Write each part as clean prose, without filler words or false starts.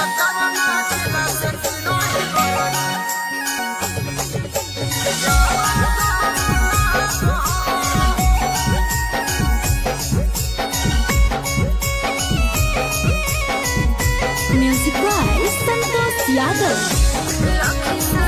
Music by Santosh Yadav.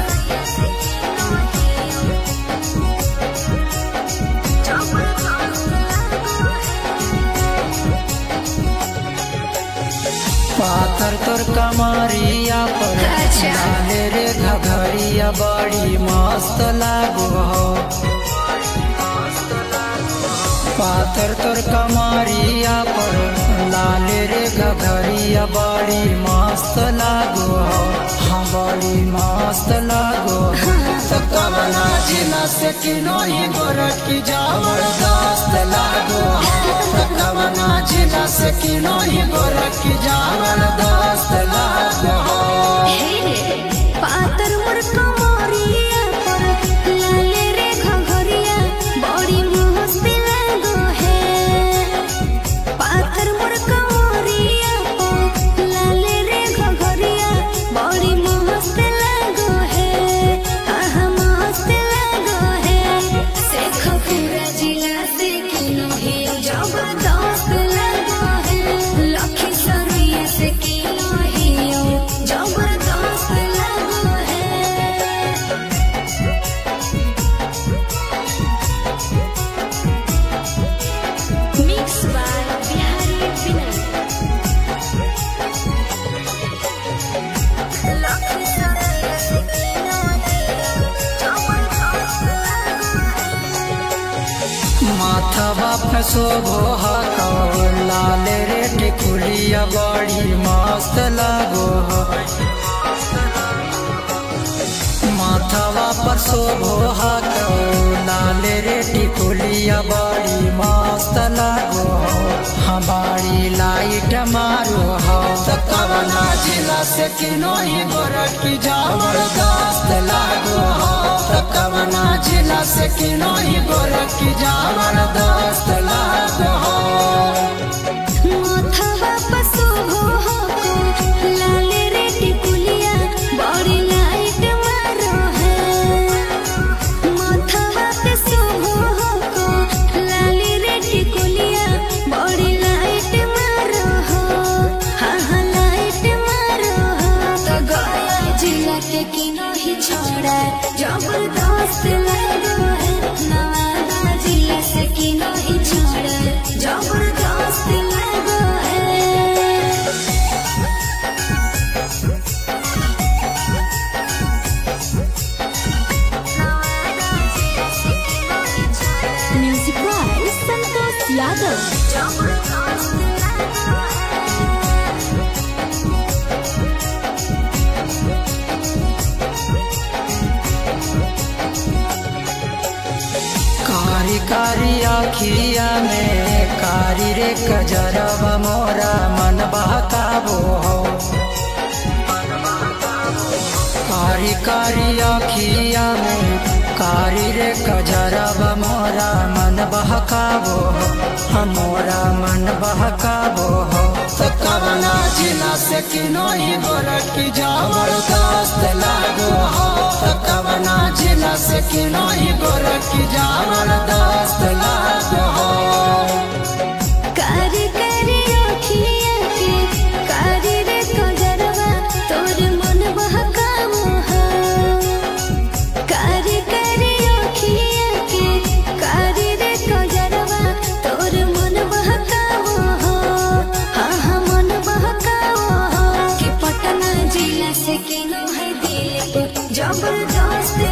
पाथर तोर कमरिया पर डाले रे घघरिया बड़ी मस्त लागो हो। पाथर तोर कमरिया पर लाले रे घघरिया बड़ी मस्त लागो हो। हाँ बड़ी मस्त लागो तो कवना जिला से किनोही गोरखी जबरदस्त लागो तो कवना जिला से किनोही गोरखी जबरदस्त लागो। पातर मोर कमरिया पर लाले रे घघरिया बड़ी मस्त लागो है। पातर मोर कमरिया पर लाले रे घघरिया बड़ी मस्त लागो है। हाँ मस्त लागो है। शेख पूरा जिला से किनोही जबरदस्त लागो है। लखीसराय से किनोही जबरदस्त लागो है। Mixed by Bihari Vinay. Lakhisarai से किनोही जबरदस्त लागो है। माथवा पे शोभो हको लाले रे टिकुलिया बड़ी मस्त लागो हो। माथवा पर शोभो हको लाले रे टिकुलिया बड़ी मस्त लागो हो। हाँ बड़ी लाइट मारो हो तो कवना जिला से किनोही गोरखी जबरदस्त लागो हो तो कवना जिला से किनोही गोरखी जबरदस्त लागो हो। माथवा पर शोभो हको लाले रे टिकुलिया बड़ी लाइट मारो है। माथवा पे शोभो हको लाले रे टिकुलिया बड़ी लाइट मारो हो। हाँ लाइट मारो हो तो गया जिला के किनोही छोड़ा जबरदस्त लागो है। नवादा जिला से किनोही छोड़ा जबरदस्त लागो है। Music by Santosh Yadav. जबरदस्त लागो कारी कारी आखिया में कारी रे कजरवा मोरा मन बहकाबो हो। कारी कारी आखिया में कारी रे कजरवा मोरा मन बहकाबो हो। मोरा मन बहकाबो हो तो कवना जिला से किनोही गोरखी जबरदस्त लागो हो तो कवना जिला से किनोही गोरखी जबरदस्त लागो हो। कारी कारी आँखिया के कारी रे कजरवा तोर मन बहकावो हो। कारी कारी आँखिया के कारी रे कजरवा तोर मन बहकावो हो। हाँ मन बहकावो हो कि पटना जिला से किनो है दिल पे जबरदस्त